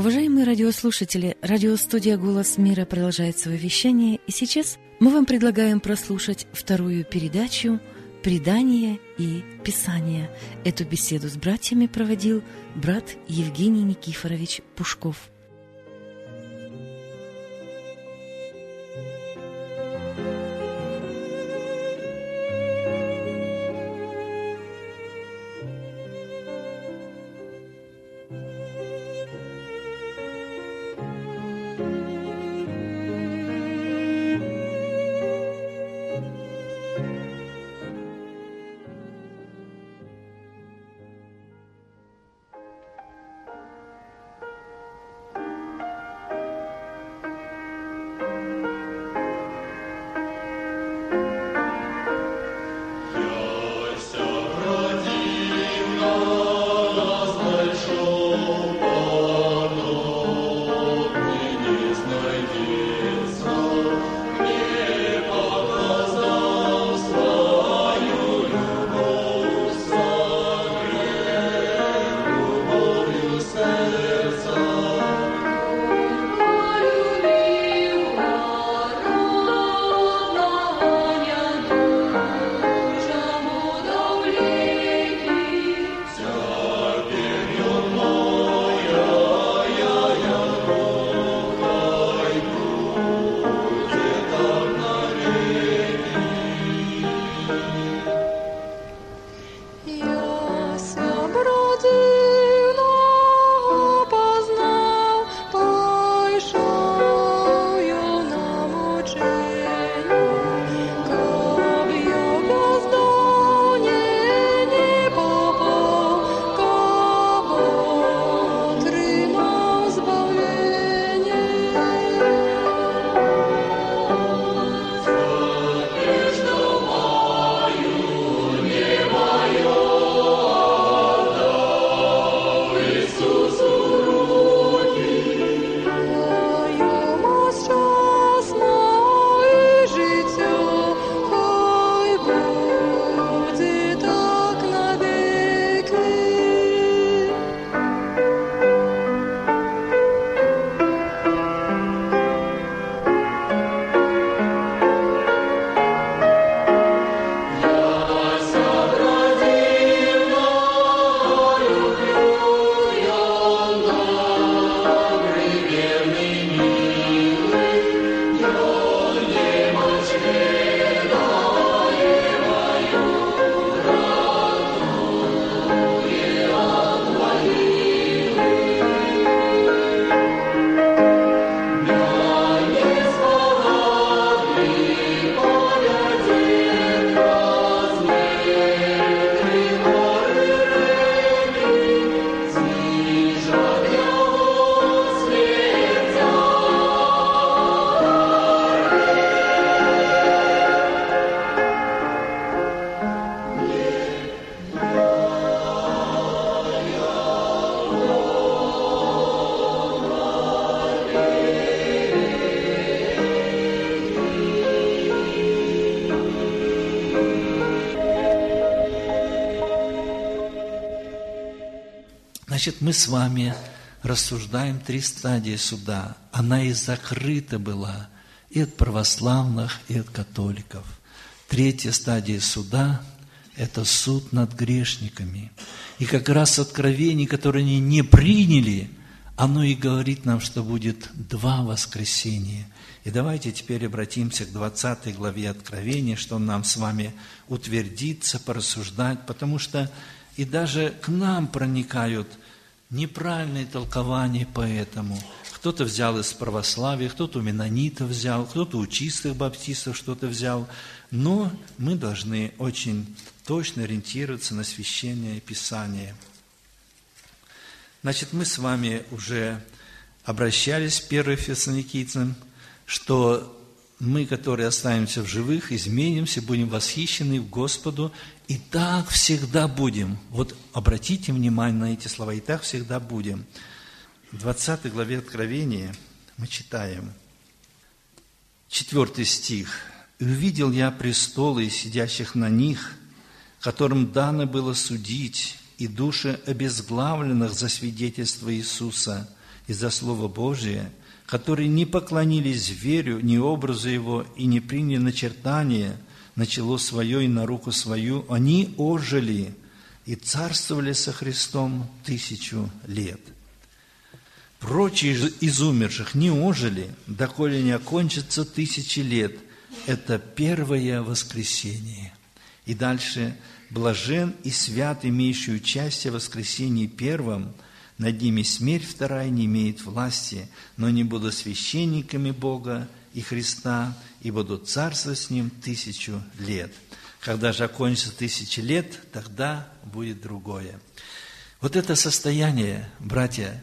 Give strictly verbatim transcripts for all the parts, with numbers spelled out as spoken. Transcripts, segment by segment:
Уважаемые радиослушатели, радиостудия «Голос мира» продолжает свое вещание, и сейчас мы вам предлагаем прослушать вторую передачу «Предание и Писание». Эту беседу с братьями проводил брат Евгений Никифорович Пушков. Значит, мы с вами рассуждаем три стадии суда. Она и закрыта была и от православных, и от католиков. Третья стадия суда – это суд над грешниками. И как раз откровение, которое они не приняли, оно и говорит нам, что будет два воскресения. И давайте теперь обратимся к двадцатой главе Откровения, что нам с вами утвердиться, порассуждать, потому что и даже к нам проникают неправильные толкования по этому. Кто-то взял из православия, кто-то у меннонитов взял, кто-то у чистых баптистов что-то взял. Но мы должны очень точно ориентироваться на Священное Писание. Значит, мы с вами уже обращались к первым Фессалоникийцам, что мы, которые останемся в живых, изменимся, будем восхищены в Господу, и так всегда будем. Вот обратите внимание на эти слова, и так всегда будем. В двадцатой главе Откровения мы читаем, четвертый стих. «И увидел я престолы и сидящих на них, которым дано было судить, и души обезглавленных за свидетельство Иисуса из-за Слова Божия, которые не поклонились зверю, ни образу его, и не приняли начертание на чело свое и на руку свою, они ожили и царствовали со Христом тысячу лет. Прочие из умерших не ожили, доколе не окончится тысячи лет. Это первое воскресение. И дальше: блажен и свят, имеющий участие в воскресении первом, над ними смерть вторая не имеет власти, но они будут священниками Бога и Христа, и будут царствовать с Ним тысячу лет. Когда же окончится тысячи лет, тогда будет другое. Вот это состояние, братья,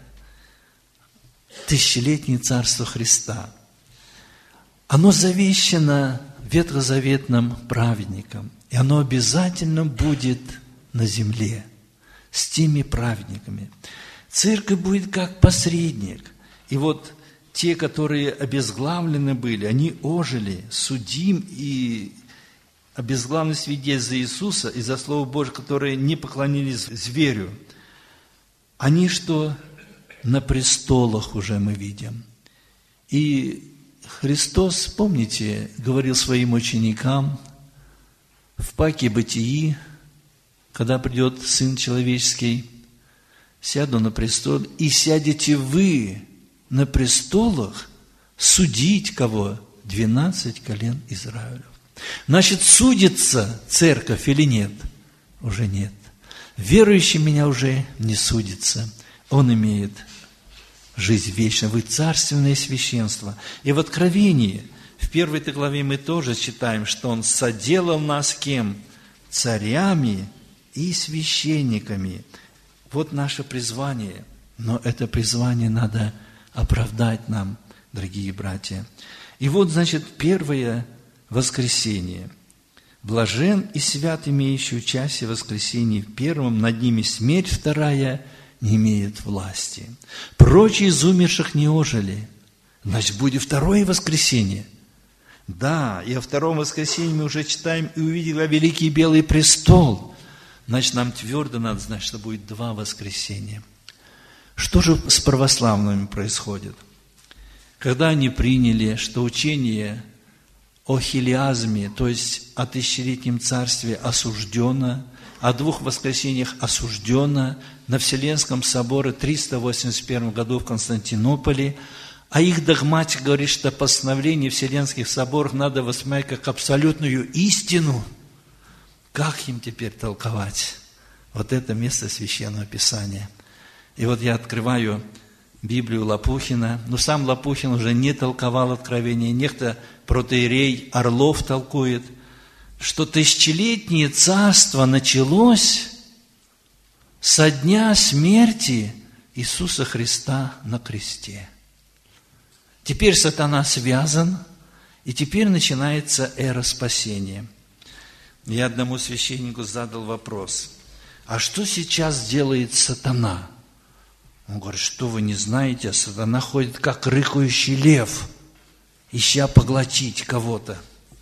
тысячелетнее царство Христа, оно завещано ветхозаветным праведникам, и оно обязательно будет на земле с теми праведниками. Церковь будет как посредник. И вот те, которые обезглавлены были, они ожили, судим и обезглавлены свидетель за Иисуса и за Слово Божие, которые не поклонились зверю. Они что? На престолах уже мы видим. И Христос, помните, говорил своим ученикам в Паке Бытии, когда придет Сын Человеческий: сяду на престол, и сядете вы на престолах судить кого? Двенадцать колен Израилев. Значит, судится церковь или нет? Уже нет. Верующий меня уже не судится. Он имеет жизнь вечную. Вы царственное священство. И в Откровении, в первой главе мы тоже читаем, что Он соделал нас кем? Царями и священниками. Вот наше призвание. Но это призвание надо оправдать нам, дорогие братья. И вот, значит, первое воскресение. Блажен и свят, имеющий участие в воскресении в первом, над ними смерть вторая не имеет власти. Прочие из умерших не ожили. Значит, будет второе воскресение. Да, и о втором воскресении мы уже читаем: и увидела великий белый престол. Значит, нам твердо надо знать, что будет два воскресения. Что же с православными происходит? Когда они приняли, что учение о хилиазме, то есть о тысячелетнем царстве, осуждено, о двух воскресениях осуждено, на Вселенском соборе триста восемьдесят первом году в Константинополе, а их догматик говорит, что постановление Вселенских соборов надо воспринимать как абсолютную истину. Как им теперь толковать вот это место Священного Писания? И вот я открываю Библию Лопухина, но сам Лопухин уже не толковал Откровение, некто протоиерей Орлов толкует, что тысячелетнее царство началось со дня смерти Иисуса Христа на кресте. Теперь сатана связан, и теперь начинается эра спасения. Я одному священнику задал вопрос: а что сейчас делает сатана? Он говорит: что вы не знаете, сатана ходит как рыкающий лев, ища поглотить кого-то.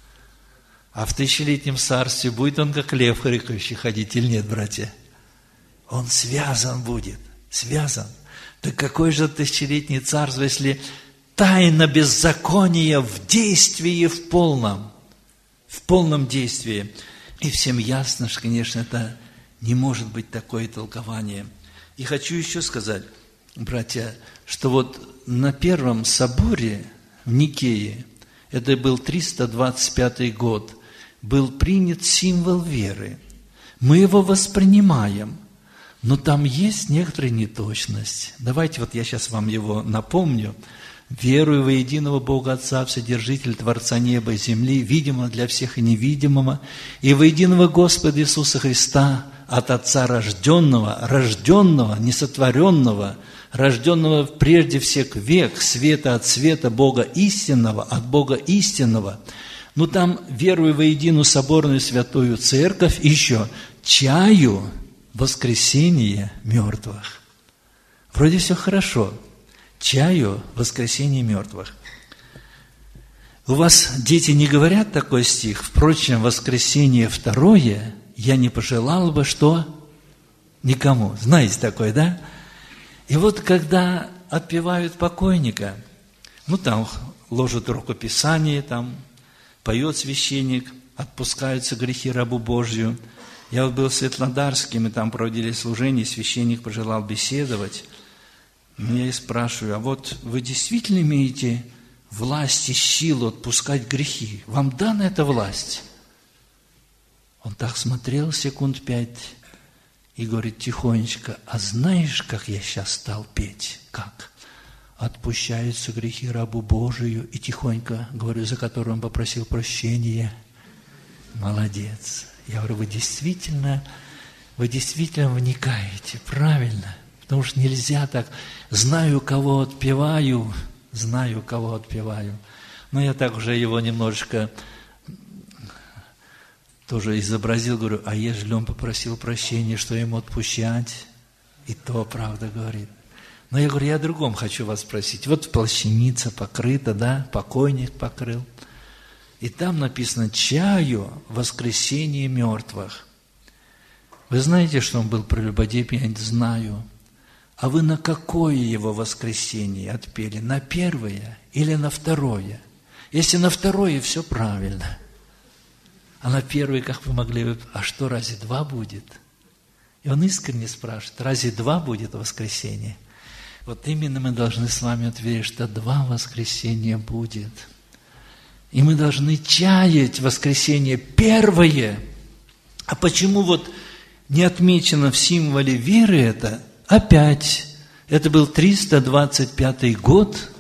А в тысячелетнем царстве будет он как лев рыкающий ходить или нет, братья? Он связан будет, связан. Так какое же тысячелетнее царство, если тайна беззакония в действии в полном, в полном действии? И всем ясно, что, конечно, это не может быть такое толкование. И хочу еще сказать, братья, что вот на Первом соборе в Никее, это был триста двадцать пятый год, был принят символ веры. Мы его воспринимаем, но там есть некоторая неточность. Давайте вот я сейчас вам его напомню. «Верую во единого Бога Отца, Вседержитель, Творца неба и земли, видимого для всех и невидимого, и во единого Господа Иисуса Христа, от Отца рожденного, рожденного, несотворенного, рожденного прежде всех век, света от света, Бога истинного, от Бога истинного». Ну там «верую во единую соборную святую церковь», и еще «чаю воскресения мертвых». Вроде все хорошо. Чаю воскресения мертвых. У вас дети не говорят такой стих? Впрочем, воскресение второе я не пожелал бы, что никому. Знаете такое, да? И вот когда отпевают покойника. Ну, там ложат рукописание, там поет священник, отпускаются грехи рабу Божию. Я вот был в Светлодарске, мы там проводили служение, священник пожелал беседовать. Я и спрашиваю, а вот вы действительно имеете власть и силу отпускать грехи? Вам дана эта власть? Он так смотрел секунд пять и говорит тихонечко, а знаешь, как я сейчас стал петь? Как? Отпущаются грехи рабу Божию. И тихонько говорю, за которым он попросил прощения. Молодец. Я говорю, вы действительно, вы действительно вникаете, правильно. Потому что нельзя так, знаю, кого отпеваю, знаю, кого отпеваю. Но я так уже его немножечко тоже изобразил, говорю, а ежели он попросил прощения, что ему отпущать? И то правда говорит. Но я говорю, я о другом хочу вас спросить. Вот плащаница покрыта, да, покойник покрыл. И там написано «чаю воскресение мертвых». Вы знаете, что он был прелюбодеем? Я знаю. А вы на какое его воскресение отпели? На первое или на второе? Если на второе, все правильно. А на первое, как вы могли... А что, разве два будет? И он искренне спрашивает, разве два будет воскресение? Вот именно мы должны с вами ответить, что два воскресения будет. И мы должны чаять воскресение первое. А почему вот не отмечено в символе веры это? Опять, это был триста двадцать пятый год,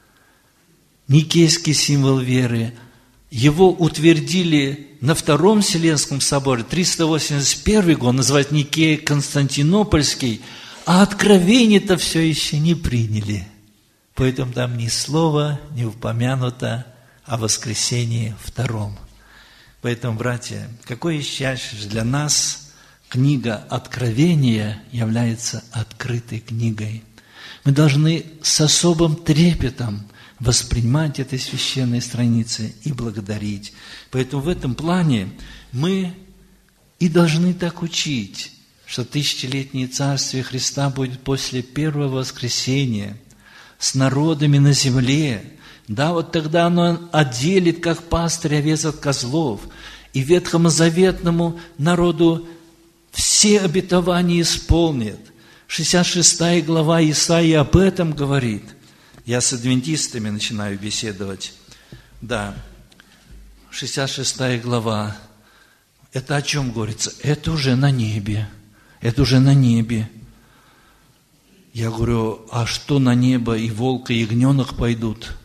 никейский символ веры. Его утвердили на Втором Вселенском соборе, триста восемьдесят первый год, называют Никей Константинопольский, а откровение-то все еще не приняли. Поэтому там ни слова не упомянуто о воскресении втором. Поэтому, братья, какое счастье для нас книга Откровения является открытой книгой. Мы должны с особым трепетом воспринимать эти священные страницы и благодарить. Поэтому в этом плане мы и должны так учить, что тысячелетнее царствие Христа будет после первого воскресения с народами на земле. Да, вот тогда оно отделит, как пастырь, овец от козлов, и ветхозаветному народу все обетования исполнит. шестьдесят шестая глава Исаии об этом говорит. Я с адвентистами начинаю беседовать. Да, шестьдесят шестая глава. Это о чем говорится? Это уже на небе. Это уже на небе. Я говорю, а что на небо? И волк, и ягненок пойдут?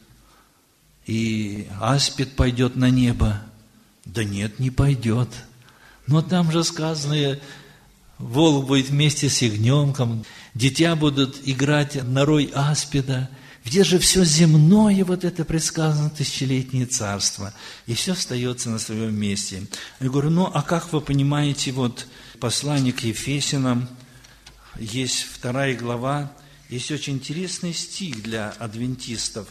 И аспид пойдет на небо? Да нет, не пойдет. Но там же сказано, волк будет вместе с ягненком, дитя будут играть на рой аспида. Где же все земное, вот это предсказано, тысячелетнее царство? И все остается на своем месте. Я говорю, ну, а как вы понимаете, вот послание к Ефесянам, есть вторая глава, есть очень интересный стих для адвентистов.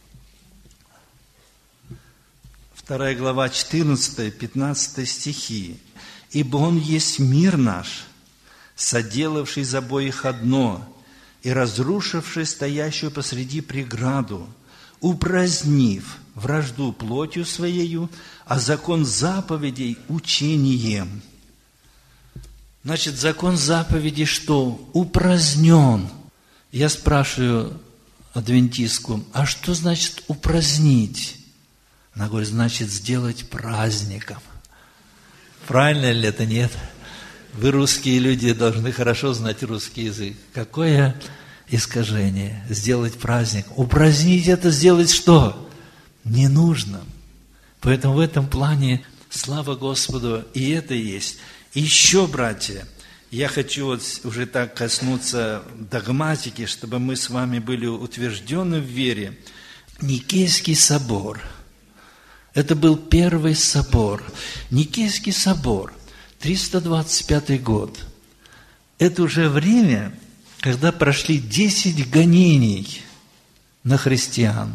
Вторая глава, четырнадцатый-пятнадцатый стихи. «Ибо Он есть мир наш, соделавший из обоих одно, и разрушивший стоящую посреди преграду, упразднив вражду плотью Своею, а закон заповедей учением». Значит, закон заповедей что? Упразднен. Я спрашиваю адвентистку, а что значит упразднить? Она говорит, значит, сделать праздником. Правильно ли это? Нет. Вы, русские люди, должны хорошо знать русский язык. Какое искажение? Сделать праздник. Упразднить это сделать что? Не нужно. Поэтому в этом плане, слава Господу, и это есть. И еще, братья, я хочу вот уже так коснуться догматики, чтобы мы с вами были утверждены в вере. Никейский собор. Это был первый собор. Никейский собор, триста двадцать пятый год. Это уже время, когда прошли десять гонений на христиан.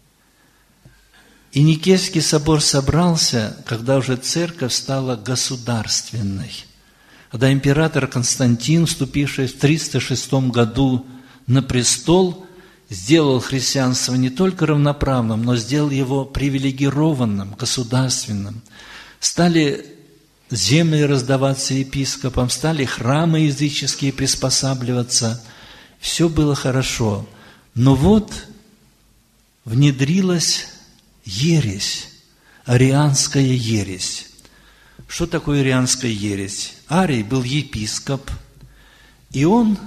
И Никейский собор собрался, когда уже церковь стала государственной. Когда император Константин, вступивший в триста шестом году на престол, сделал христианство не только равноправным, но сделал его привилегированным, государственным. Стали земли раздаваться епископам, стали храмы языческие приспосабливаться. Все было хорошо. Но вот внедрилась ересь, арианская ересь. Что такое арианская ересь? Арий был епископ, и он,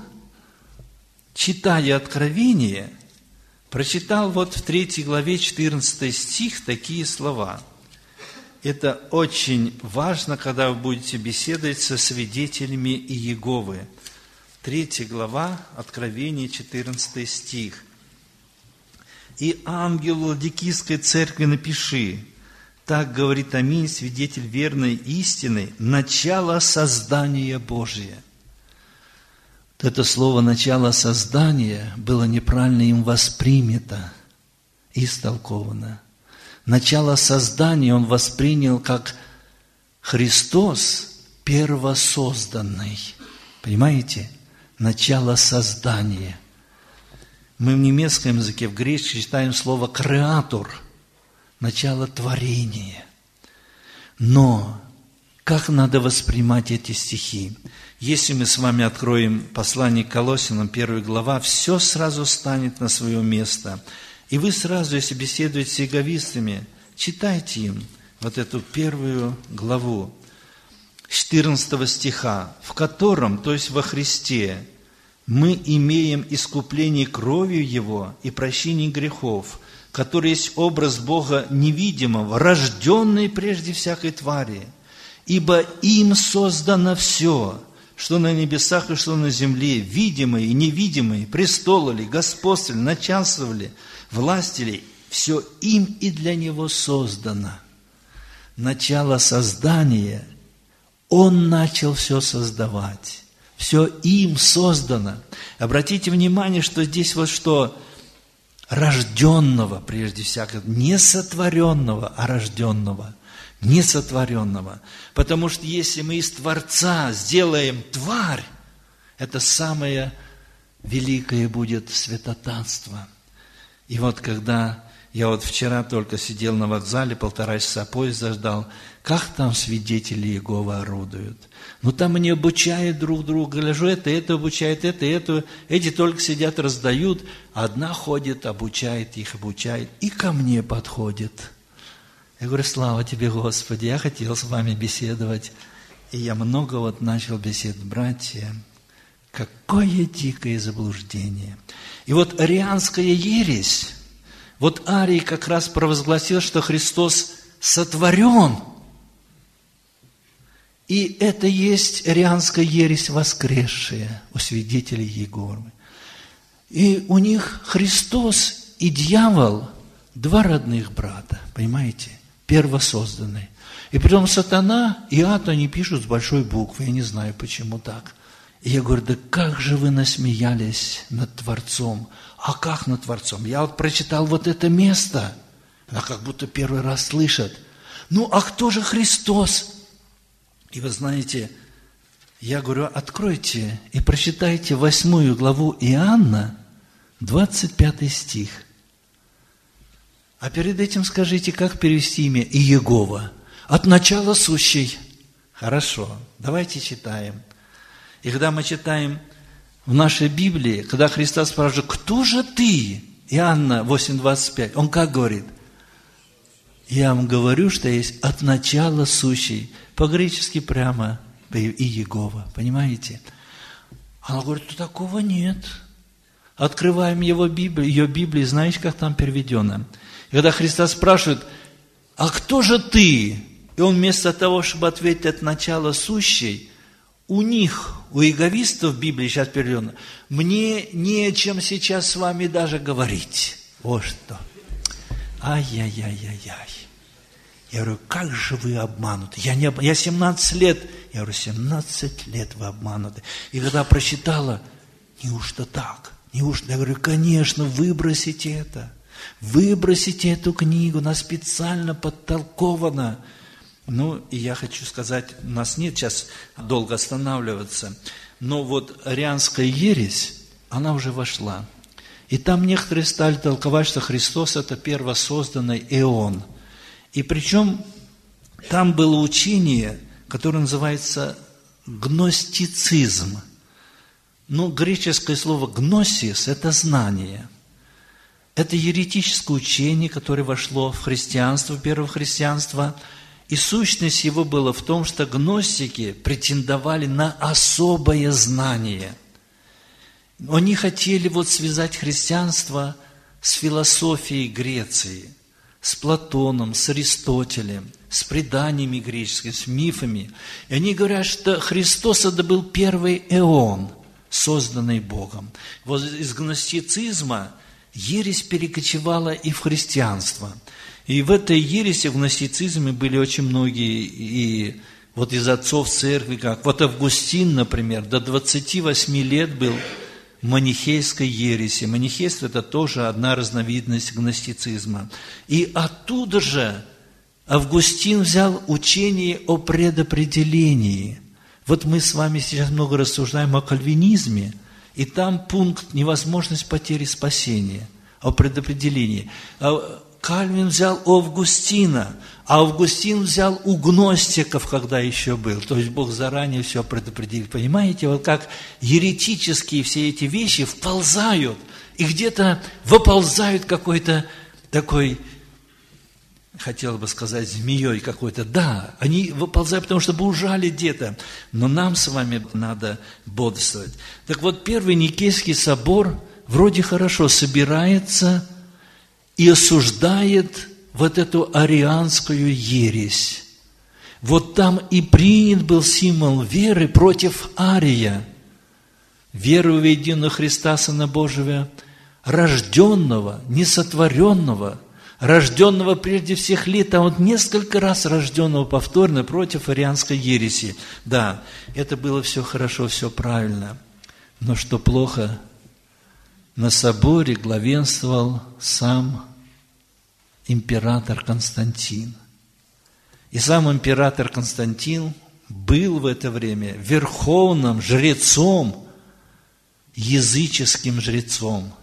читая Откровение, прочитал вот в третьей главе четырнадцатый стих такие слова. Это очень важно, когда вы будете беседовать со свидетелями Иеговы. Третья глава, Откровение, четырнадцатый стих. «И ангелу Ладикийской церкви напиши, так говорит Аминь, свидетель верной истины, начало создания Божия». Это слово «начало создания» было неправильно им воспринято и истолковано. Начало создания он воспринял как Христос первосозданный. Понимаете? Начало создания. Мы в немецком языке, в греческом читаем слово «креатор», начало творения. Но как надо воспринимать эти стихи? Если мы с вами откроем послание к Колоссянам, первая глава, все сразу станет на свое место. И вы сразу, если беседуете с иеговистами, читайте им вот эту первую главу, четырнадцатого стиха, в котором, то есть во Христе, мы имеем искупление кровью Его и прощение грехов, который есть образ Бога невидимого, рожденный прежде всякой твари. Ибо им создано все, что на небесах и что на земле, видимое и невидимое, престолы ли, господства ли, начальства ли, власти ли, все им и для Него создано. Начало создания, Он начал все создавать. Все им создано. Обратите внимание, что здесь вот что рожденного, прежде всякого, не сотворенного, а рожденного. Не сотворенного. Потому что если мы из Творца сделаем тварь, это самое великое будет святотатство. И вот когда я вот вчера только сидел на вокзале, полтора часа поезд ждал, как там свидетели Иеговы орудуют. Ну там они обучают друг друга, гляжу, это, это обучает, это, это. Эти только сидят, раздают, одна ходит, обучает их, обучает, и ко мне подходит. Я говорю, слава Тебе, Господи, я хотел с вами беседовать. И я много вот начал беседовать, братья. Какое дикое заблуждение. И вот арианская ересь, вот Арий как раз провозгласил, что Христос сотворен. И это есть арианская ересь воскресшая у свидетелей Иеговы. И у них Христос и дьявол два родных брата, понимаете? Первосозданные. И потом сатана и ад, они пишут с большой буквы. Я не знаю, почему так. И я говорю, да как же вы насмеялись над Творцом? А как над Творцом? Я вот прочитал вот это место. Она как будто первый раз слышит. Ну, а кто же Христос? И вы знаете, я говорю, откройте и прочитайте восьмую главу Иоанна, двадцать пятый стих. А перед этим скажите, как перевести имя Иегова? От начала сущий. Хорошо, давайте читаем. И когда мы читаем в нашей Библии, когда Христос спрашивает, кто же ты? Иоанна восемь двадцать пять, он как говорит? Я вам говорю, что есть от начала сущий. По-гречески прямо Иегова, понимаете? Она говорит, что такого нет. Открываем его Библию, ее Библию, знаете, как там переведено? И когда Христос спрашивает, а кто же ты? И он вместо того, чтобы ответить от начала сущей, у них, у иеговистов в Библии сейчас переведено, мне не о чем сейчас с вами даже говорить. Вот что. Ай-яй-яй-яй-яй. Я говорю, как же вы обмануты? Я, не, я семнадцать лет. Я говорю, семнадцать лет вы обмануты. И когда прочитала, неужто так? Неужто? Я говорю, конечно, выбросите это. Выбросите эту книгу, она специально подтолкована. Ну, и я хочу сказать, у нас нет сейчас долго останавливаться, но вот арианская ересь, она уже вошла. И там некоторые стали толковать, что Христос – это первосозданный эон. И причем там было учение, которое называется гностицизм. Ну, греческое слово «гносис» – это знание. Это еретическое учение, которое вошло в христианство, в первое христианство. И сущность его была в том, что гностики претендовали на особое знание. Они хотели вот связать христианство с философией Греции, с Платоном, с Аристотелем, с преданиями греческими, с мифами. И они говорят, что Христос – это был первый эон, созданный Богом. Вот из гностицизма ересь перекочевала и в христианство. И в этой ереси, в гностицизме были очень многие, и вот из отцов церкви, как вот Августин, например, до двадцати восьми лет был в манихейской ереси. Манихейство – это тоже одна разновидность гностицизма. И оттуда же Августин взял учение о предопределении. Вот мы с вами сейчас много рассуждаем о кальвинизме, и там пункт «невозможность потери спасения», о предопределении. Кальвин взял у Августина, а Августин взял у гностиков, когда еще был. То есть Бог заранее все предопределил. Понимаете, вот как еретические все эти вещи вползают, и где-то выползают какой-то такой, хотел бы сказать, змеей какой-то. Да, они выползают, потому что ужали где-то. Но нам с вами надо бодрствовать. Так вот, Первый Никейский собор вроде хорошо собирается и осуждает вот эту арианскую ересь. Вот там и принят был символ веры против ария. Веры в единого Христа, Сына Божьего, рожденного, несотворенного, рожденного прежде всех лет, а вот несколько раз рожденного повторно против арианской ереси. Да, это было все хорошо, все правильно. Но что плохо, на соборе главенствовал сам император Константин. И сам император Константин был в это время верховным жрецом, языческим жрецом.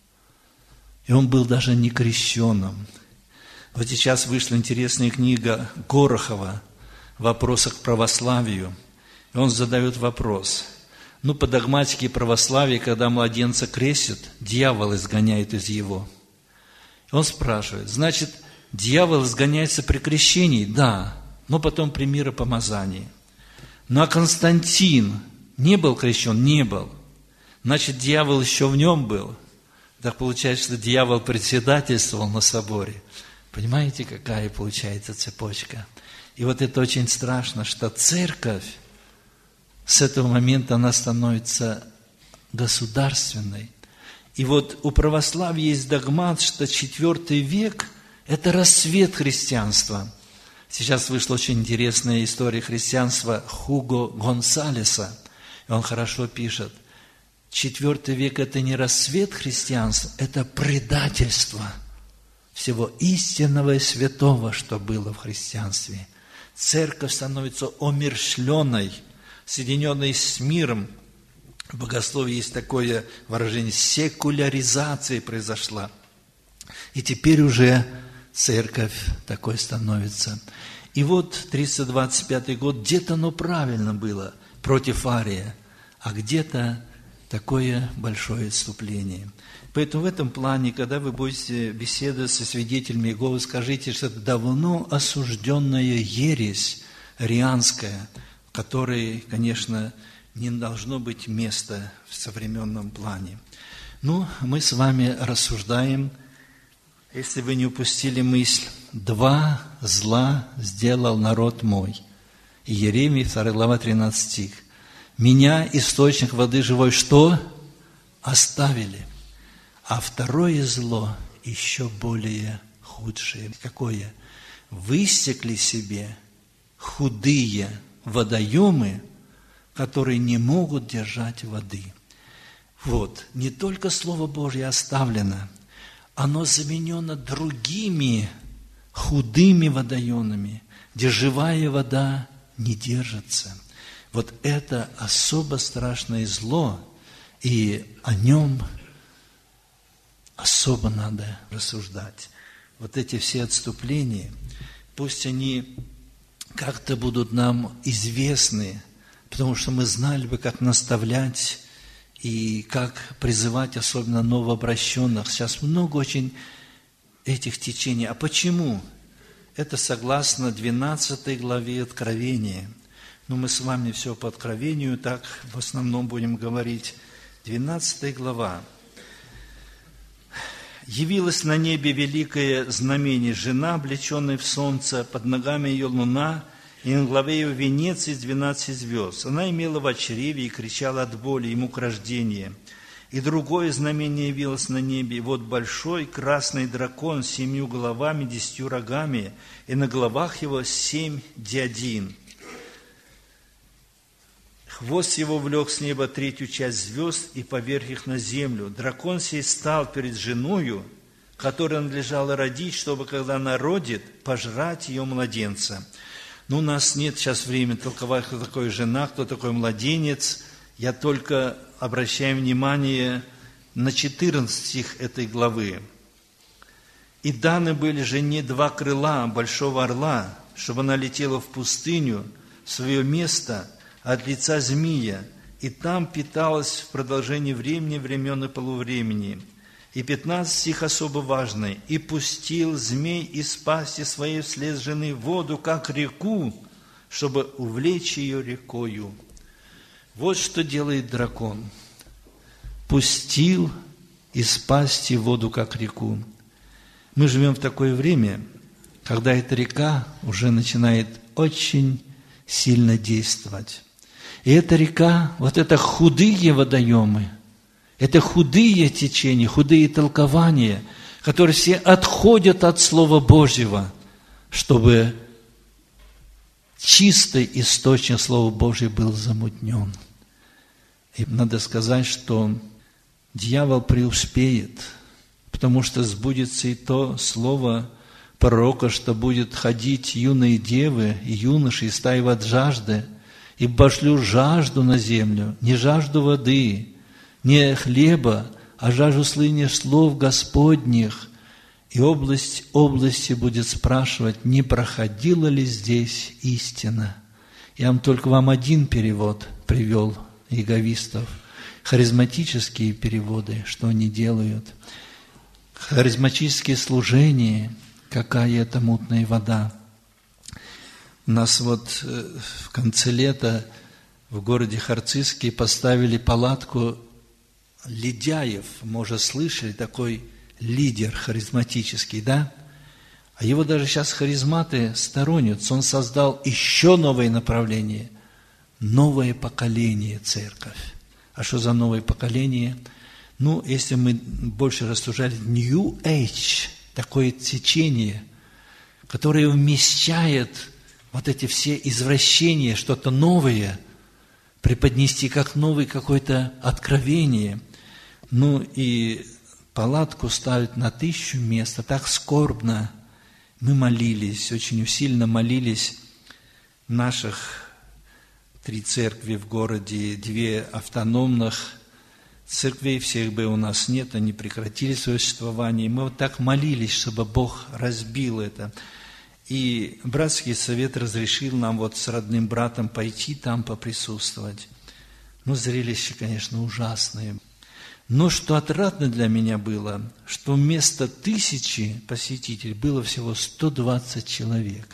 И он был даже не крещенным. Вот сейчас вышла интересная книга Горохова «Вопросы к православию». И он задает вопрос. Ну, по догматике православия, когда младенца крестят, дьявол изгоняет из его. И он спрашивает, значит, дьявол изгоняется при крещении? Да, но потом при миропомазании. Ну, а Константин не был крещен? Не был. Значит, дьявол еще в нем был. Так получается, что дьявол председательствовал на соборе. Понимаете, какая получается цепочка? И вот это очень страшно, что церковь с этого момента она становится государственной. И вот у православия есть догмат, что четвертый век – это рассвет христианства. Сейчас вышла очень интересная история христианства Хуго Гонсалеса. И он хорошо пишет, четвертый век – это не рассвет христианства, это предательство всего истинного и святого, что было в христианстве. Церковь становится омершленной, соединенной с миром. В богословии есть такое выражение, секуляризация произошла. И теперь уже церковь такой становится. И вот триста двадцать пятый год, где-то оно правильно было против ария, а где-то такое большое отступление. Поэтому в этом плане, когда вы будете беседовать со свидетелями Иеговы, скажите, что это давно осужденная ересь арианская, в которой, конечно, не должно быть места в современном плане. Ну, мы с вами рассуждаем, если вы не упустили мысль, «Два зла сделал народ мой». Иеремия, вторая глава, тринадцатый стих. «Меня, источник воды живой, что? Оставили». А второе зло еще более худшее. Какое? «Высекли себе худые водоемы, которые не могут держать воды». Вот, не только Слово Божье оставлено, оно заменено другими худыми водоемами, где живая вода не держится. Вот это особо страшное зло, и о нем особо надо рассуждать. Вот эти все отступления, пусть они как-то будут нам известны, потому что мы знали бы, как наставлять и как призывать особенно новообращенных. Сейчас много очень этих течений. А почему? Это согласно двенадцатой главе Откровения. Но мы с вами все по Откровению так в основном будем говорить. двенадцатая глава. «Явилась на небе великое знамение, жена, облеченная в солнце, под ногами ее луна, и на главе ее венец из двенадцати звезд. Она имела в чреве и кричала от боли, ему к рождению. И другое знамение явилось на небе, и вот большой красный дракон с семью головами, десятью рогами, и на головах его семь диадин. Хвост его влек с неба третью часть звезд и поверг их на землю. Дракон сей стал перед женою, которой надлежало родить, чтобы, когда она родит, пожрать ее младенца». Ну, у нас нет сейчас времени толковать, кто такой жена, кто такой младенец. Я только обращаю внимание на четырнадцатый стих этой главы. «И даны были жене два крыла большого орла, чтобы она летела в пустыню, в свое место от лица змея, и там питалась в продолжении времени, времен и полувремени». И пятнадцатый стих особо важный. «И пустил змей из пасти своей вслед жены воду, как реку, чтобы увлечь ее рекою». Вот что делает дракон. Пустил из пасти воду, как реку. Мы живем в такое время, когда эта река уже начинает очень сильно действовать. И эта река, вот это худые водоемы, это худые течения, худые толкования, которые все отходят от Слова Божьего, чтобы чистый источник Слова Божьего был замутнен. И надо сказать, что дьявол преуспеет, потому что сбудется и то слово пророка, что будет ходить юные девы и юноши, и стаивать жажды, и пошлю жажду на землю, не жажду воды, не хлеба, а жажду слышания слов Господних. И область области будет спрашивать, не проходила ли здесь истина. Я вам только вам один перевод привел, иеговистов. Харизматические переводы, что они делают. Харизматические служения, какая это мутная вода. У нас вот в конце лета в городе Харцизске поставили палатку Ледяев, может, слышали, такой лидер харизматический, да? А его даже сейчас харизматы сторонятся. Он создал еще новое направление, новое поколение церковь. А что за новое поколение? Ну, если мы больше рассуждали, New Age, такое течение, которое вмещает вот эти все извращения, что-то новое, преподнести как новое какое-то откровение. Ну и палатку ставят на тысячу мест, а так скорбно. Мы молились, очень усиленно молились в наших три церкви в городе, две автономных церквей, всех бы у нас нет, они прекратили свое существование. Мы вот так молились, чтобы Бог разбил это. И братский совет разрешил нам вот с родным братом пойти там поприсутствовать. Ну, зрелище, конечно, ужасное. Но что отрадно для меня было, что вместо тысячи посетителей было всего сто двадцать человек.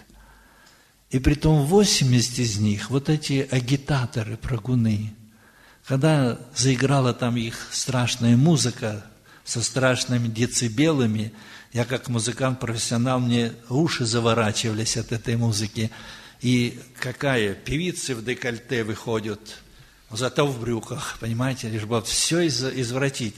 И притом восемьдесят из них, вот эти агитаторы, прагуны, когда заиграла там их страшная музыка со страшными децибелами, я как музыкант-профессионал, мне уши заворачивались от этой музыки. И какая? Певицы в декольте выходят, зато в брюках, понимаете, лишь бы все извратить.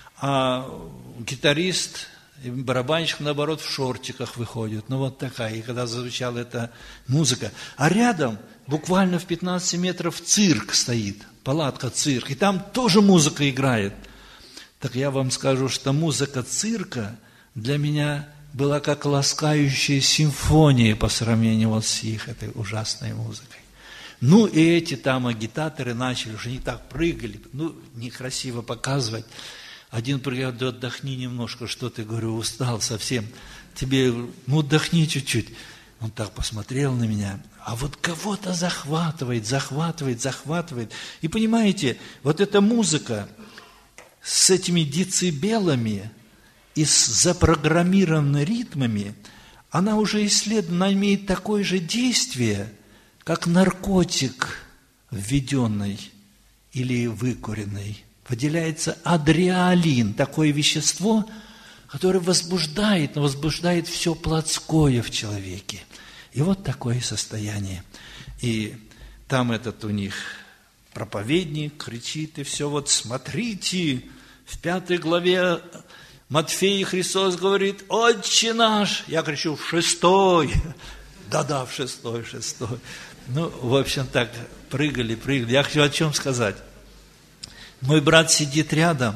А гитарист и барабанщик, наоборот, в шортиках выходят. Ну, вот такая. И когда зазвучала эта музыка. А рядом, буквально в пятнадцати метрах, цирк стоит, палатка цирк. И там тоже музыка играет. Так я вам скажу, что музыка цирка для меня была как ласкающая симфония по сравнению вот с их этой ужасной музыкой. Ну, и эти там агитаторы начали, уже не так прыгали, ну, некрасиво показывать. Один говорит: да отдохни немножко, что ты, говорю, устал совсем. Тебе, ну отдохни чуть-чуть. Он так посмотрел на меня. А вот кого-то захватывает, захватывает, захватывает. И понимаете, вот эта музыка с этими децибелами и с запрограммированными ритмами, она уже исследована, она имеет такое же действие, как наркотик введенный или выкуренный. Выделяется адреналин, такое вещество, которое возбуждает, но возбуждает все плотское в человеке. И вот такое состояние. И там этот у них проповедник кричит, и все, вот смотрите, в пятой главе Матфея Христос говорит: «Отче наш!» Я кричу: «В шестой!» Да-да, в шестой, в шестой. Ну, в общем, так, прыгали, прыгали. Я хочу о чем сказать. Мой брат сидит рядом,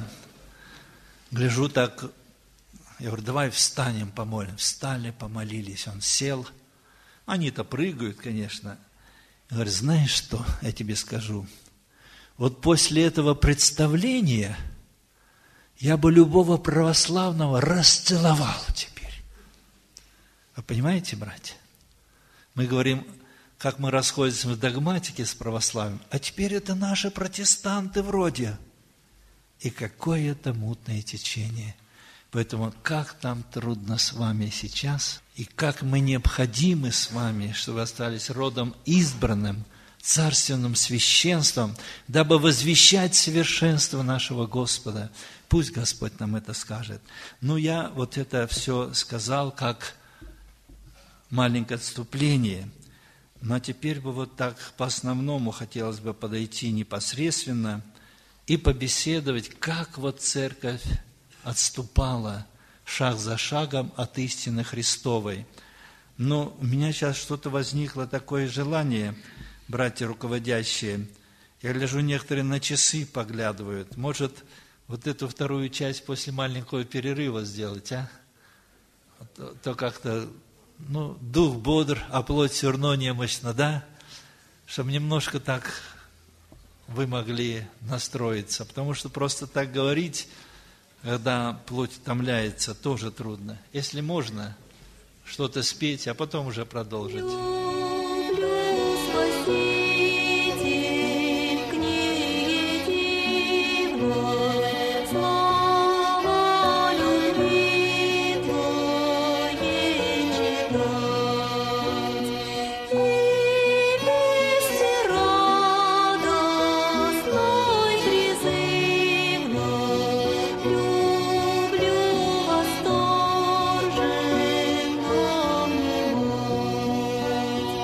гляжу так, я говорю: давай встанем, помолим. Встали, помолились, он сел. Они-то прыгают, конечно. Я говорю: знаешь что, я тебе скажу. Вот после этого представления я бы любого православного расцеловал теперь. Вы понимаете, братья? Мы говорим, как мы расходимся в догматике с православием, а теперь это наши протестанты вроде. И какое это мутное течение. Поэтому как нам трудно с вами сейчас, и как мы необходимы с вами, чтобы вы остались родом избранным, царственным священством, дабы возвещать совершенство нашего Господа. Пусть Господь нам это скажет. Ну, я вот это все сказал как маленькое отступление. Но теперь бы вот так по основному хотелось бы подойти непосредственно и побеседовать, как вот церковь отступала шаг за шагом от истины Христовой. Но у меня сейчас что-то возникло такое желание, братья руководящие. Я гляжу, некоторые на часы поглядывают. Может, вот эту вторую часть после маленького перерыва сделать, а? То, то как-то, ну, дух бодр, а плоть все равно немощна, да? Чтобы немножко так вы могли настроиться. Потому что просто так говорить, когда плоть утомляется, тоже трудно. Если можно, что-то спеть, а потом уже продолжить. Люблю восторженно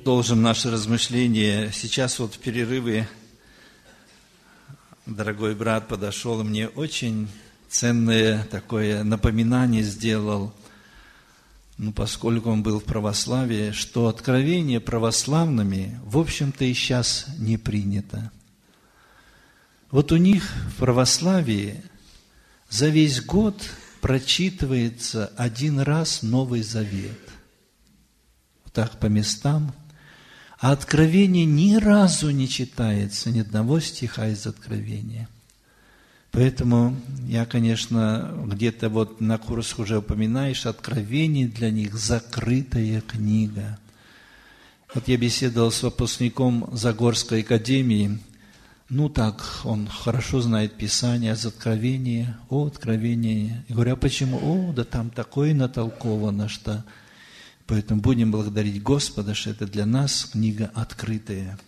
продолжим наше размышление. Сейчас вот в перерыве дорогой брат подошел и мне очень ценное такое напоминание сделал, ну, поскольку он был в православии, что откровение православными, в общем-то, и сейчас не принято. Вот у них в православии за весь год прочитывается один раз Новый Завет. Вот так по местам. А Откровение ни разу не читается, ни одного стиха из Откровения. Поэтому я, конечно, где-то вот на курсах уже упоминаешь, Откровение для них закрытая книга. Вот я беседовал с выпускником Загорской академии. Ну так, он хорошо знает Писание, из Откровения, о, Откровение. И говорю, а почему? О, да там такое натолковано, что... Поэтому будем благодарить Господа, что это для нас книга открытая.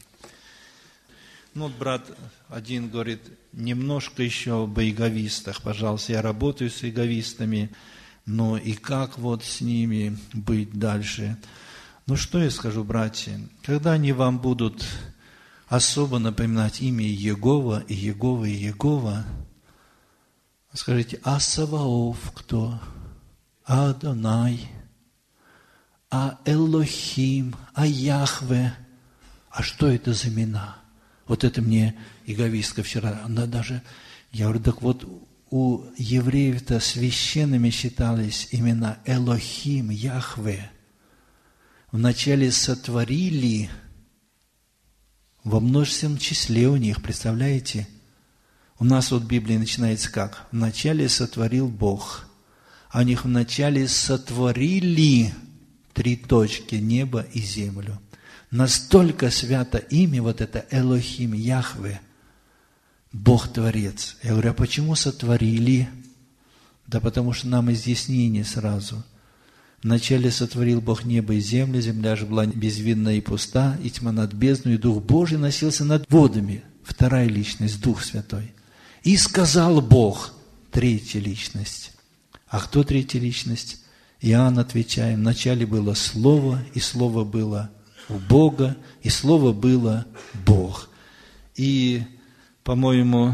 Ну, вот брат один говорит, немножко еще об иеговистах, пожалуйста, я работаю с иеговистами, но и как вот с ними быть дальше? Ну, что я скажу, братья, когда они вам будут особо напоминать имя Иегова, и Иегова, и Иегова, скажите, а Саваоф кто? А Адонай? А Элохим? А Яхве? А что это за имена? Вот это мне иеговистка вчера, она даже, я говорю, так вот у евреев-то священными считались имена Элохим, Яхве. Вначале сотворили, во множественном числе у них, представляете? У нас вот в Библии начинается как? Вначале сотворил Бог, а у них вначале сотворили три точки, небо и землю. Настолько свято имя, вот это Элохим, Яхве, Бог-творец. Я говорю, а почему сотворили? Да потому что нам изъяснение сразу. Вначале сотворил Бог небо и землю, земля же была безвинна и пуста, и тьма над бездной, и Дух Божий носился над водами. Вторая личность, Дух Святой. И сказал Бог, третья личность. А кто третья личность? Иоанн отвечаем, вначале было Слово, и Слово было у Бога, и Слово было Бог. И, по-моему,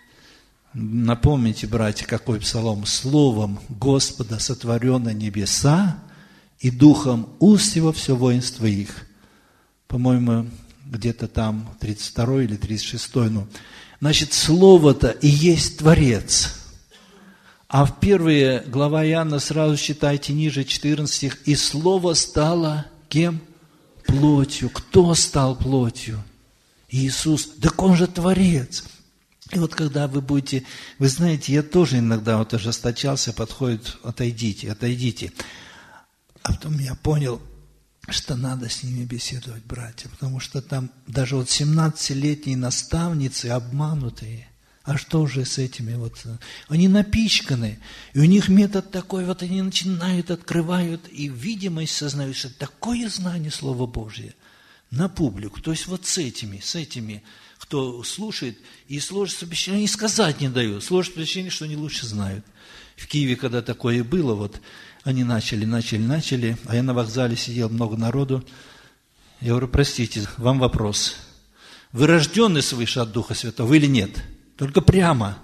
напомните, братья, какой псалом? Словом Господа сотворено небеса, и духом уст его все воинство их. По-моему, где-то там тридцать второй или тридцать шестой. Ну, значит, Слово-то и есть Творец. А в первая глава Иоанна сразу читайте ниже четырнадцать стих. И Слово стало кем? Плотью. Кто стал плотью? Иисус. Так Он же Творец. И вот когда вы будете, вы знаете, я тоже иногда вот ожесточался, подходит, отойдите, отойдите. А потом я понял, что надо с ними беседовать, братья, потому что там даже вот семнадцатилетние наставницы обманутые. А что же с этими вот? Они напичканы, и у них метод такой, вот они начинают, открывают, и видимость сознают, что такое знание Слова Божье на публику. То есть вот с этими, с этими, кто слушает, и сложит впечатление, они сказать не дают, сложит впечатление, что они лучше знают. В Киеве, когда такое было, вот они начали, начали, начали, а я на вокзале сидел, много народу. Я говорю, простите, вам вопрос. Вы рождены свыше от Духа Святого или нет? Только прямо,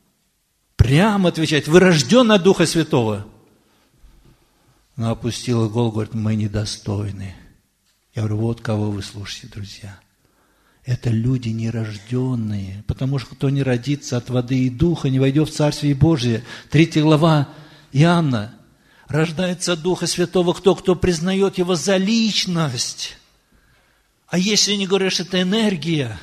прямо отвечать, вы рождены от Духа Святого. Она опустила голову, говорит, мы недостойны. Я говорю, вот кого вы слушаете, друзья. Это люди нерожденные, потому что кто не родится от воды и духа, не войдет в Царствие Божие. Третья глава Иоанна. Рождается от Духа Святого кто? Кто признает Его за личность. А если они говорят, что это энергия,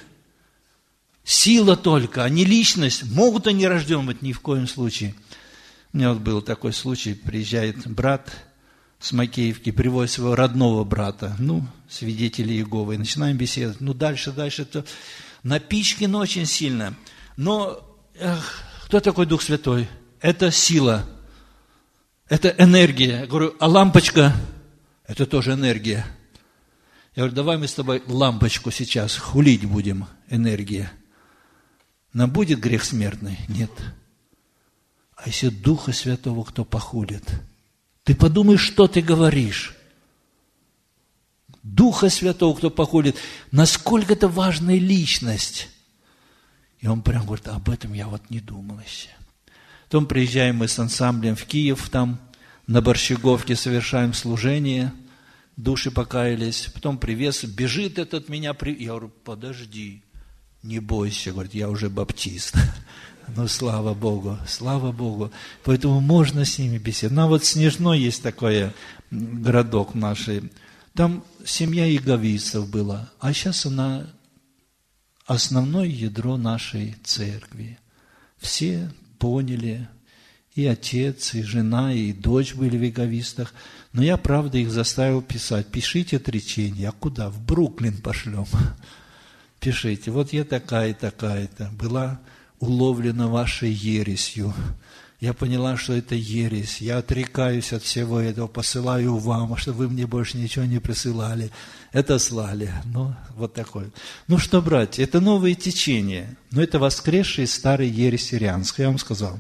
сила только, а не личность, могут они рожден быть ни в коем случае. У меня вот был такой случай, приезжает брат с Макеевки, привозит своего родного брата, ну, свидетели Иеговы, и начинаем беседовать. Ну, дальше, дальше, это напичкано очень сильно. Но эх, кто такой Дух Святой? Это сила, это энергия. Я говорю, а лампочка? Это тоже энергия. Я говорю, давай мы с тобой лампочку сейчас хулить будем, энергия. Нам будет грех смертный? Нет. А если Духа Святого кто похулит? Ты подумай, что ты говоришь. Духа Святого, кто походит. Насколько это важная личность. И он прям говорит, об этом я вот не думал еще. Потом приезжаем мы с ансамблем в Киев, там на Борщеговке совершаем служение, души покаялись. Потом привез, бежит этот меня, при... я говорю, подожди, не бойся, говорит, я уже баптист. Ну, слава Богу, слава Богу. Поэтому можно с ними беседовать. Ну, вот Снежной есть такой городок нашей. Там семья иеговистов была, а сейчас она основное ядро нашей церкви. Все поняли, и отец, и жена, и дочь были в иеговистах. Но я, правда, их заставил писать. Пишите отречение. А куда? В Бруклин пошлем. Пишите. Вот я такая, такая-то. Была уловлена вашей ересью. Я поняла, что это ересь. Я отрекаюсь от всего этого, посылаю вам, чтобы вы мне больше ничего не присылали. Это слали. Ну, вот такое. Ну, что, братья, это новые течения. Но это воскресшие старые ереси рианские. Я вам сказал.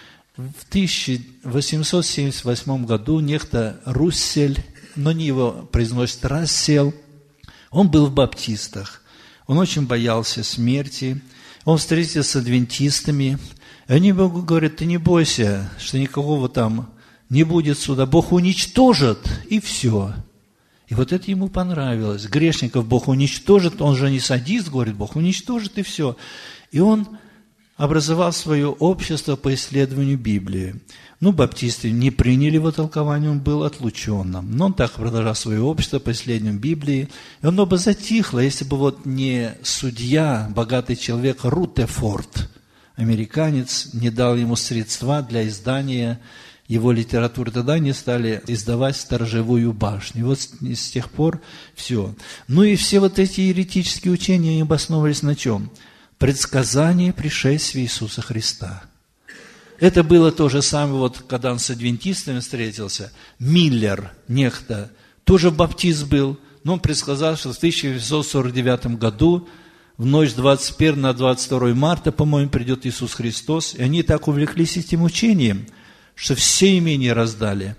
В тысяча восемьсот семьдесят восьмом году некто Руссель, но не его произносит Рассел, он был в баптистах. Он очень боялся смерти. Он встретился с адвентистами. И они Богу говорят, ты не бойся, что никакого там не будет суда. Бог уничтожит, и все. И вот это ему понравилось. Грешников Бог уничтожит, он же не садист, говорит, Бог уничтожит, и все. И он образовал свое общество по исследованию Библии. Ну, баптисты не приняли его толкование, он был отлученным. Но он так продолжал свое общество по исследованию Библии. И оно бы затихло, если бы вот не судья, богатый человек Рутефорд, американец, не дал ему средства для издания его литературы. Тогда они стали издавать «Сторожевую башню». И вот с тех пор все. Ну и все вот эти еретические учения, они обосновывались на чем? Предсказание пришествия Иисуса Христа. Это было то же самое, вот, когда он с адвентистами встретился. Миллер, некто, тоже баптист был, но он предсказал, что в тысяча девятьсот сорок девятом году в ночь с двадцать первого на двадцать второе марта, по-моему, придет Иисус Христос. И они так увлеклись этим учением, что все имения раздали.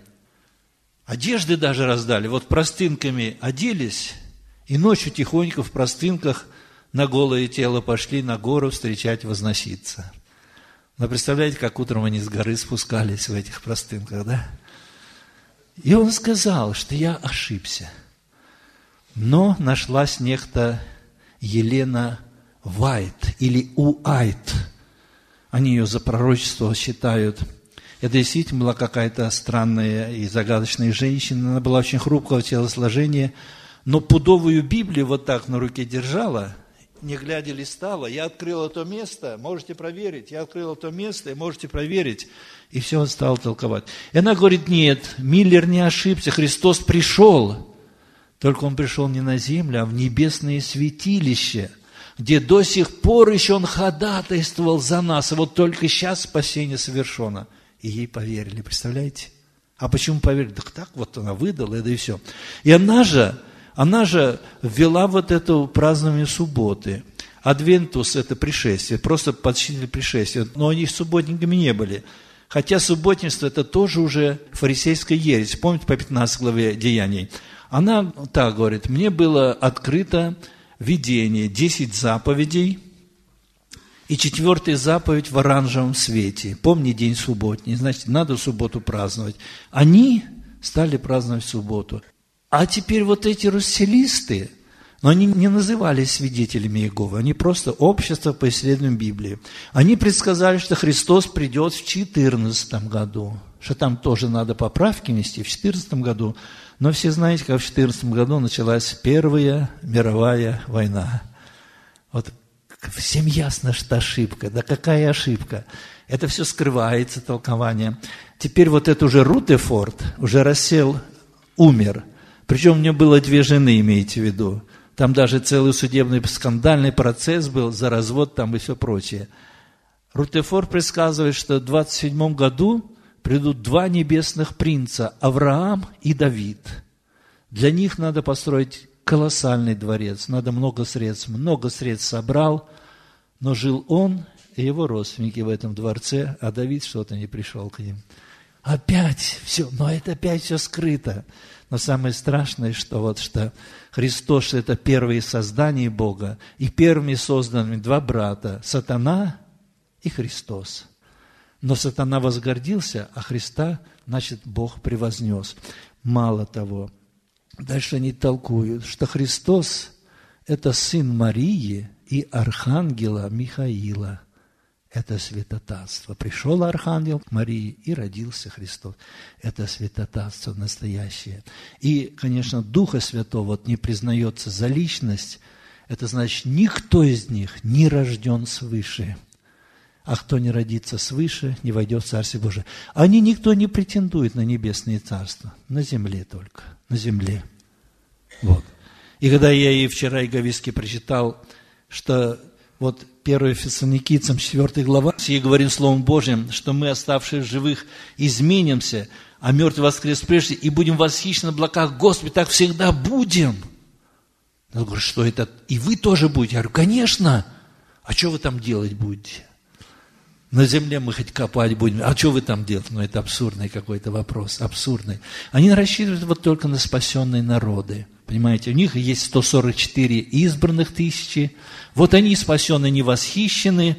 Одежды даже раздали. Вот простынками оделись, и ночью тихонько в простынках на голое тело пошли на гору встречать возноситься. Но представляете, как утром они с горы спускались в этих простынках, да? И он сказал, что я ошибся. Но нашлась некто Елена Вайт или Уайт. Они ее за пророчество считают. Это действительно была какая-то странная и загадочная женщина. Она была очень хрупкого телосложения, но пудовую Библию вот так на руке держала, не глядя листала. Я открыла то место, можете проверить. Я открыла то место, и можете проверить. И все, он стал толковать. И она говорит, нет, Миллер не ошибся, Христос пришел. Только он пришел не на землю, а в небесное святилище, где до сих пор еще он ходатайствовал за нас. И вот только сейчас спасение совершено. И ей поверили, представляете? А почему поверили? Так так вот она выдала, да и все. И она же, она же ввела вот это празднование субботы. Адвентус – это пришествие, просто подсчитали пришествие. Но они субботниками не были. Хотя субботничество – это тоже уже фарисейская ересь. Помните по пятнадцатой главе Деяний? Она так говорит, мне было открыто видение, десять заповедей, и четвертая заповедь в оранжевом свете. Помни день субботний, значит, надо в субботу праздновать. Они стали праздновать в субботу. А теперь вот эти расселисты, но они не назывались свидетелями Иеговы, они просто общество по исследованию Библии. Они предсказали, что Христос придет в четырнадцатом году, что там тоже надо поправки внести в четырнадцатом году. Но все знаете, как в четырнадцатом году началась Первая мировая война. Вот всем ясно, что ошибка. Да какая ошибка? Это все скрывается, толкование. Теперь вот это уже Рутефорд, уже Рассел, умер. Причем у него было две жены, имейте в виду. Там даже целый судебный скандальный процесс был за развод там и все прочее. Рутефорд предсказывает, что в двадцать седьмом году придут два небесных принца, Авраам и Давид. Для них надо построить колоссальный дворец, надо много средств. Много средств собрал, но жил он и его родственники в этом дворце, а Давид что-то не пришел к ним. Опять все, но это опять все скрыто. Но самое страшное, что вот что Христос – это первые создания Бога, и первыми созданными два брата – Сатана и Христос. Но Сатана возгордился, а Христа, значит, Бог превознес. Мало того, дальше они толкуют, что Христос – это сын Марии и архангела Михаила. Это святотатство. Пришел архангел к Марии, и родился Христос. Это святотатство настоящее. И, конечно, Духа Святого вот не признается за личность. Это значит, никто из них не рожден свыше. А кто не родится свыше, не войдет в Царствие Божие. Они никто не претендует на небесные царства. На земле только. На земле. Вот. И когда я и вчера и Говиски прочитал, что вот первое Фессалоникийцам, четвёртая глава, и говорим Словом Божьим, что мы, оставшись живых, изменимся, а мертвый воскрес прежде, и будем восхищены в облаках. Господи, так всегда будем. Я говорю, что это? И вы тоже будете? Я говорю, конечно. А что вы там делать будете? На земле мы хоть копать будем. А что вы там делать? Ну, это абсурдный какой-то вопрос. Абсурдный. Они рассчитывают вот только на спасенные народы. Понимаете, у них есть сто сорок четыре избранных тысячи. Вот они спасенные, не восхищены.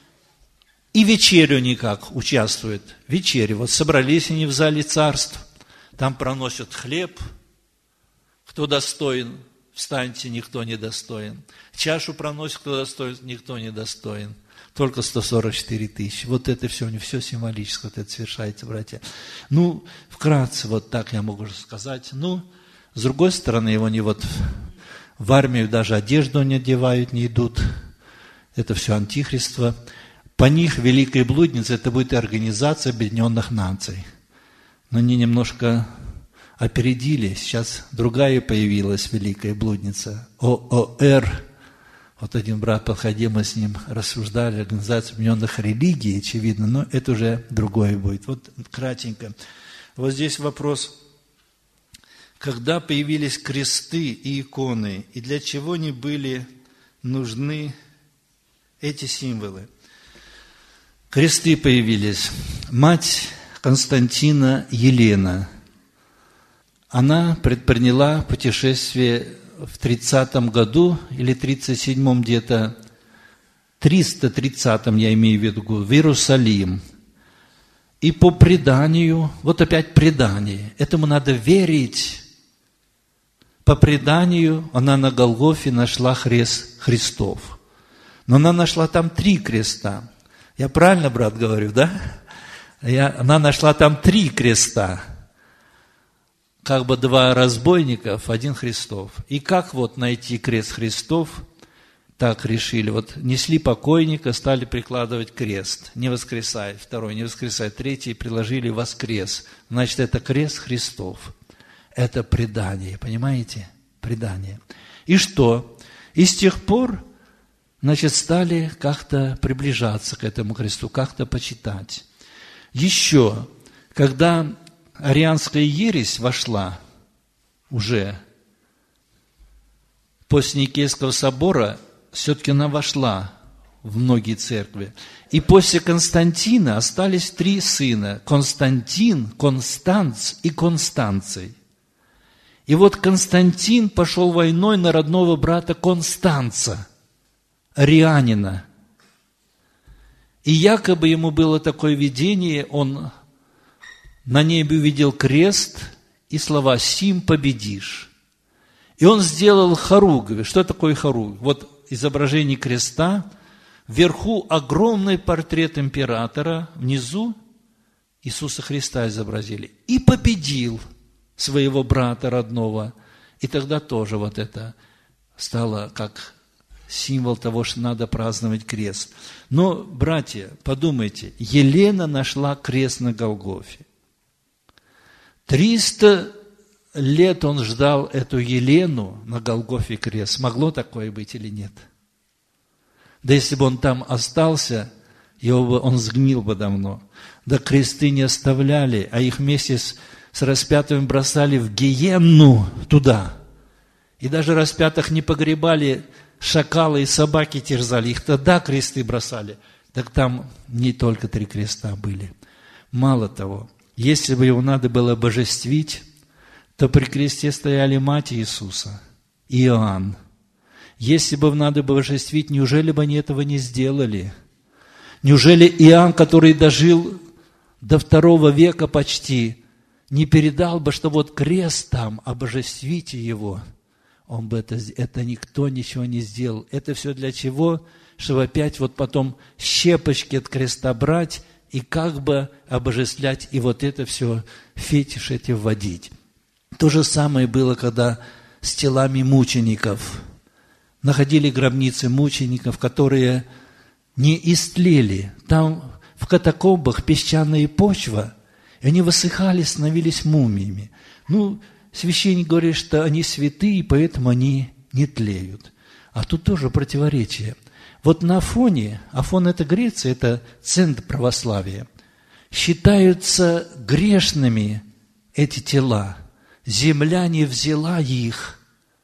И вечерю никак участвуют. Вечерю. Вот собрались они в зале царств. Там проносят хлеб. Кто достоин, встаньте, никто не достоин. Чашу проносят, кто достоин, никто не достоин. Только сто сорок четыре тысячи. Вот это все, не все символически, вот это совершается, братья. Ну, вкратце, вот так я могу сказать. Ну, с другой стороны, его не вот в армию даже одежду не одевают, не идут. Это все антихриство. По них Великая Блудница, это будет Организация Объединенных Наций. Но они немножко опередили. Сейчас другая появилась Великая Блудница. ООР. Вот один брат подходил, мы с ним рассуждали, Организация Объединенных Религий, очевидно, но это уже другое будет. Вот кратенько. Вот здесь вопрос, когда появились кресты и иконы, и для чего они были нужны эти символы? Кресты появились. Мать Константина Елена, она предприняла путешествие в тридцатом году, или тридцать седьмом где-то, триста тридцатом, я имею в виду, в Иерусалим. И по преданию, вот опять предание, этому надо верить. По преданию она на Голгофе нашла крест Христов. Но она нашла там три креста. Я правильно, брат, говорю, да? Я, она нашла там три креста. Как бы два разбойников, один Христов. И как вот найти крест Христов? Так решили. Вот несли покойника, стали прикладывать крест. Не воскресает. Второй, не воскресает. Третий приложили воскрес. Значит, это крест Христов. Это предание. Понимаете? Предание. И что? И с тех пор, значит, стали как-то приближаться к этому кресту, как-то почитать. Еще, когда арианская ересь вошла уже после Никейского собора, все-таки она вошла в многие церкви. И после Константина остались три сына. Константин, Констанц и Констанций. И вот Константин пошел войной на родного брата Констанца, арианина. И якобы ему было такое видение, он на небе увидел крест и слова «Сим победишь». И он сделал хоругвь. Что такое хоругвь? Вот изображение креста, вверху огромный портрет императора, внизу Иисуса Христа изобразили. И победил своего брата родного. И тогда тоже вот это стало как символ того, что надо праздновать крест. Но, братья, подумайте, Елена нашла крест на Голгофе. Триста лет он ждал эту Елену на Голгофе крест. Могло такое быть или нет? Да если бы он там остался, его бы, он сгнил бы давно. Да кресты не оставляли, а их вместе с, с распятыми бросали в гиенну туда. И даже распятых не погребали, шакалы и собаки терзали. Их тогда кресты бросали. Так там не только три креста были. Мало того, Если бы его надо было божествить, то при кресте стояли мать Иисуса и Иоанн. Если бы надо было божествить, неужели бы они этого не сделали? Неужели Иоанн, который дожил до второго века почти, не передал бы, что вот крест там, обожествите его? Он бы это, это никто ничего не сделал. Это все для чего? Чтобы опять вот потом щепочки от креста брать и как бы обожествлять, и вот это все, фетиш эти вводить. То же самое было, когда с телами мучеников находили гробницы мучеников, которые не истлели. Там в катакомбах песчаная почва, и они высыхали, становились мумиями. Ну, священник говорит, что они святые, поэтому они не тлеют. А тут тоже противоречие. Вот на Афоне, Афон – это Греция, это центр православия, считаются грешными эти тела. Земля не взяла их.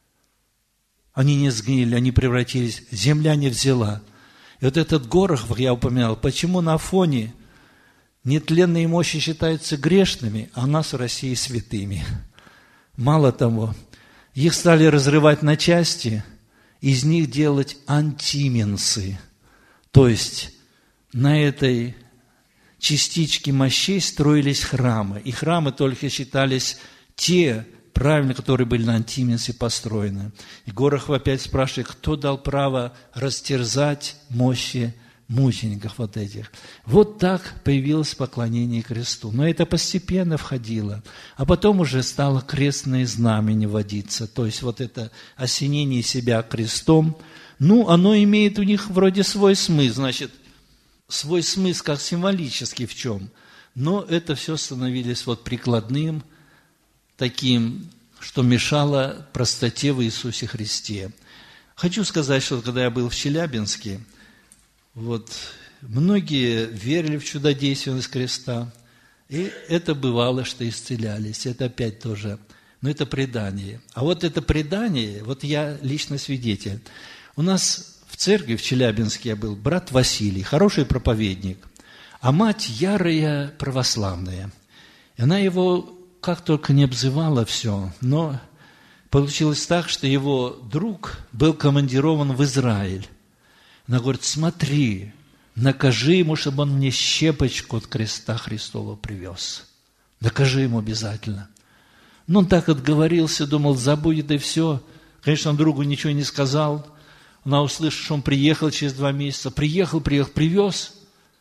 Они не сгнили, они превратились, земля не взяла. И вот этот Горохов, я упоминал, почему на Афоне нетленные мощи считаются грешными, а у нас в России святыми. Мало того, их стали разрывать на части, из них делать антименсы. То есть на этой частичке мощей строились храмы. И храмы только считались те, правильно, которые были на антименсе построены. И Горохов опять спрашивает, кто дал право растерзать мощи мучеников вот этих. Вот так появилось поклонение кресту. Но это постепенно входило. А потом уже стало крестное знамение водиться. То есть вот это осенение себя крестом. Ну, оно имеет у них вроде свой смысл. Значит, свой смысл как символический в чем. Но это все становилось вот прикладным, таким, что мешало простоте в Иисусе Христе. Хочу сказать, что когда я был в Челябинске, вот, многие верили в чудодейственность креста, и это бывало, что исцелялись. Это опять тоже, но это предание. А вот это предание, вот я лично свидетель. У нас в церкви в Челябинске я был брат Василий, хороший проповедник, а мать ярая православная. И она его как только не обзывала все, но получилось так, что его друг был командирован в Израиль. Она говорит, смотри, накажи ему, чтобы он мне щепочку от креста Христова привез. Накажи ему обязательно. Ну, он так отговорился, думал, забудет и все. Конечно, он другу ничего не сказал. Она услышала, что он приехал через два месяца. Приехал, приехал, привез.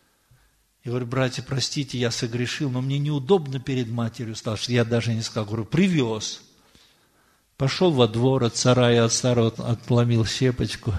Я говорю, братья, простите, я согрешил, но мне неудобно перед матерью стало, что я даже не сказал. Говорю, привез. Пошел во двор от сарая, от старого отломил щепочку,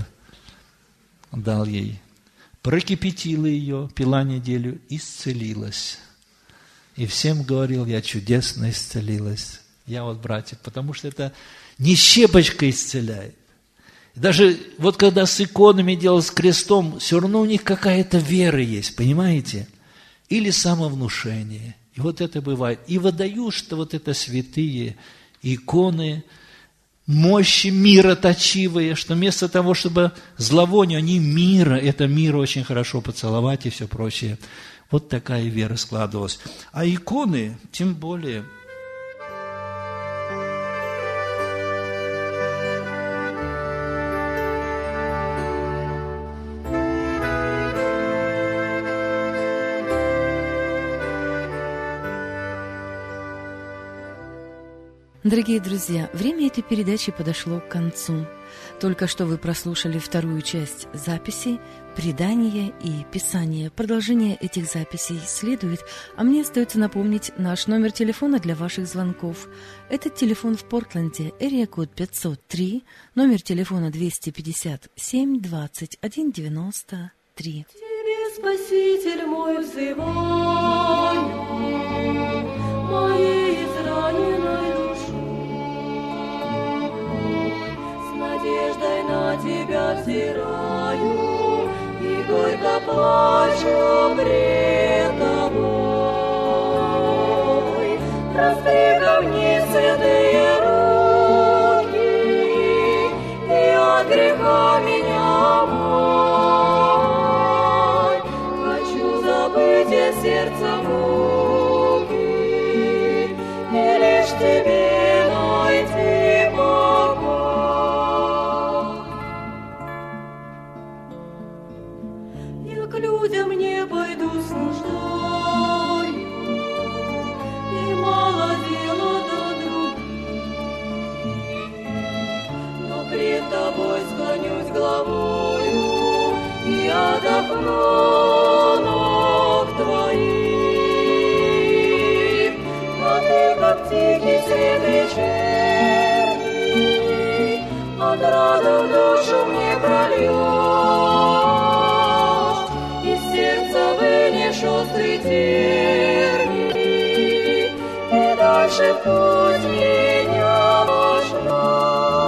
дал ей. Прокипятила ее, пила неделю, исцелилась. И всем говорил, я чудесно исцелилась. Я вот, братья, потому что это не щепочка исцеляет. Даже вот когда с иконами делал, с крестом, все равно у них какая-то вера есть, понимаете? Или самовнушение. И вот это бывает. И выдаю, что вот это святые иконы, мощи мироточивые, что вместо того, чтобы зловоние, они мира, это мир очень хорошо поцеловать и все прочее. Вот такая вера складывалась. А иконы, тем более... Дорогие друзья, время этой передачи подошло к концу. Только что вы прослушали вторую часть записи «Предание и Писание». Продолжение этих записей следует, а мне остается напомнить наш номер телефона для ваших звонков. Этот телефон в Портленде, эрия-код пятьсот три, номер телефона двести пятьдесят семь двадцать один девяносто три. Тебе, Спаситель мой, взываю, моей израненной душой, с надеждой на Тебя взираю и горько плачу пред Тобой. Простри ко мне святые руки и от греха меня омой. Хочу забыть я сердца муки главою и отдохну ног твоих. А ты, как тихий свет вечерний, отраду в душу мне прольешь, из сердца вынешь острый терний, и дальше в путь меня вошла.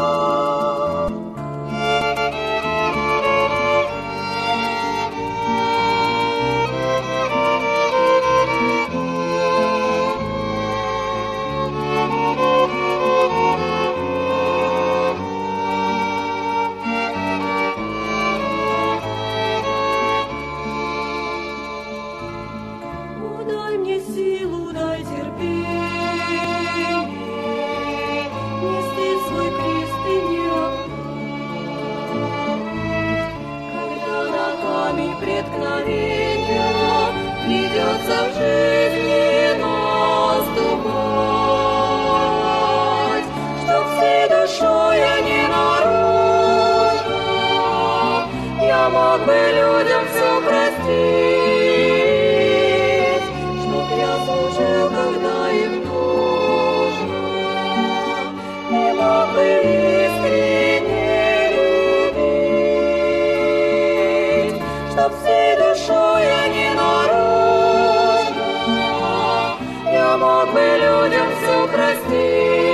Дай мне силу, дай терпение нести свой крест и не опустить. Когда на камень преткновения придется в жизни наступать, чтоб всей душой я не наружу, я мог бы людям все простить, я служил, когда им нужно, и мог бы искренне любить, чтоб всей душой я не наружу, я мог бы людям все простить.